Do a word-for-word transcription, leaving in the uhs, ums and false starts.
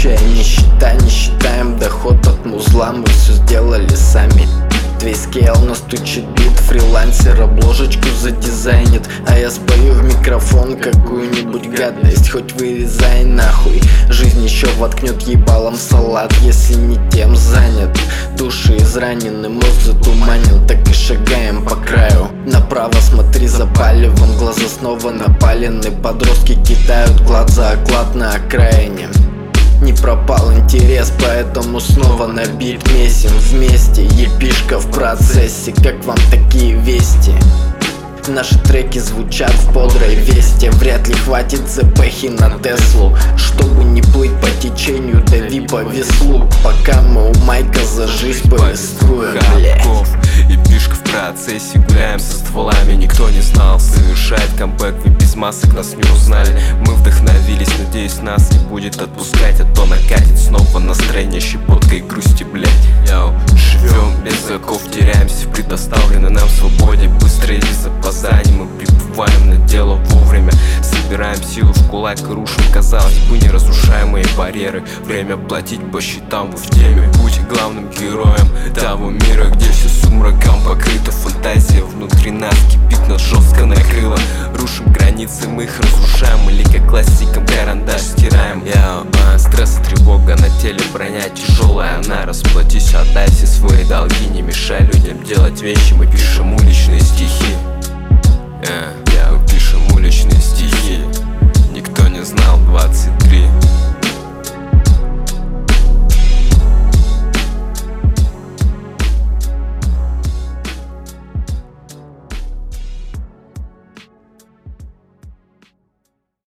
Общая нищета, не считаем доход от музла, мы все сделали сами. Твой скейл настучит бит, фрилансер обложечку задизайнит, а я спою в микрофон какую-нибудь гадость. Хоть вырезай нахуй, жизнь еще воткнет ебалом салат, если не тем занят. Души изранены, мозг затуманен, так и шагаем по краю. Направо смотри за палевом, глаза снова напалены. Подростки кидают клад за оклад на окраине. Не пропал интерес, поэтому снова на бит месим вместе. Епишка в процессе, как вам такие вести? Наши треки звучат в бодрой весте. Вряд ли хватит зэпэхи на Теслу, чтобы не плыть по течению, дави по веслу. Пока мы у майка за жизнь повествуем, блядь. Епишка в процессе, гуляем со стволами. Никто не знал, совершает камбэк, вы без масок нас не узнали. Мы вдохновились, надеюсь, нас не будет отпускать, а то накатит снова настроение щепоткой и грусти, блядь. Йоу, живем без оков, теряемся в предоставленной нам свободе. Быстро и без опозданий мы прибываем на дело вовремя. Собираем силу в кулак и рушим, казалось бы, неразрушаемые барьеры. Время платить по счетам, вы в теме. Будь главным героем того мира, где все сумраком покрыто. Фантазия внутри нас кипит, нас жестко накрыло. Рушим границы, мы их разрушаем, или как классиком карандаш стираем. Я, а, стресс и тревога на теле, броня тяжелая, она расплатись, отдай все свои долги. Не мешай людям делать вещи, мы пишем уличные стихи.